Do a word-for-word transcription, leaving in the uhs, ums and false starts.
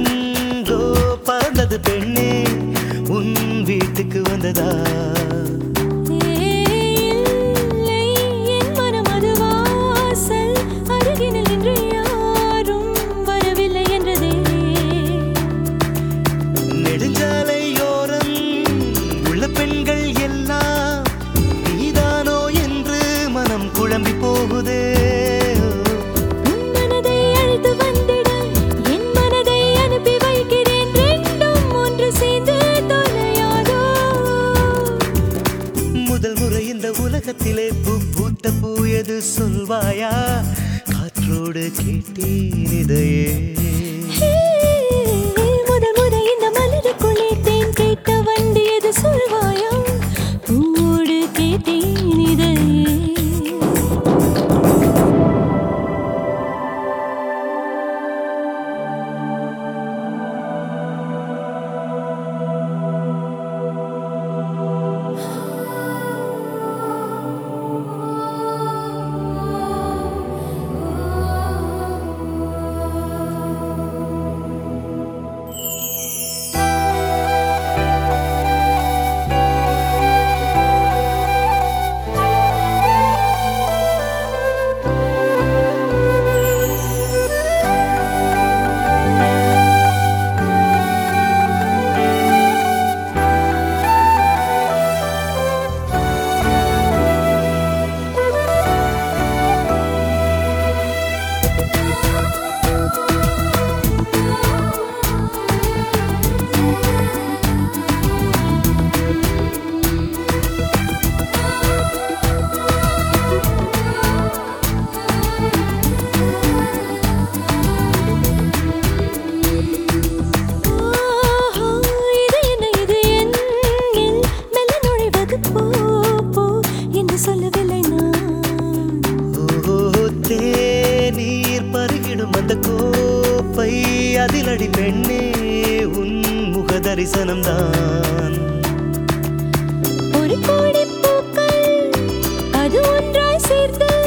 எங்கோ பறந்தது பெண்ணே உன் வீட்டுக்கு வந்ததா நெடுஞ்சாலையோரம் உள்ள பெண்கள் எல்லாம் நீதானோ என்று மனம் குழம்பி போகுதே மனதை அழைத்து வந்திட என் மனதை அனுப்பி வைக்கிறேன் ரெண்டும் ஒன்று சேர்ந்து தொலையாதோ முதல் முறை இந்த உலகத்திலே பூ பூத்த பூ எது சொல்வாயா காற்றோடு கேட்டேன் இதையே முதல் முறை இந்த மலருக்குள்ளே தேன் கேட்ட வண்டி எது சொல்வாயா பூவோடு கேட்டேன் இதையே சொல்லவில்லை நான் தேநீர் பருகிடும் அந்த கோப்பை அதிலடி பெண்ணே உன் முக தரிசனம்தான் ஒரு கோடி பூக்கள் அது ஒன்றாய் சேர்த்து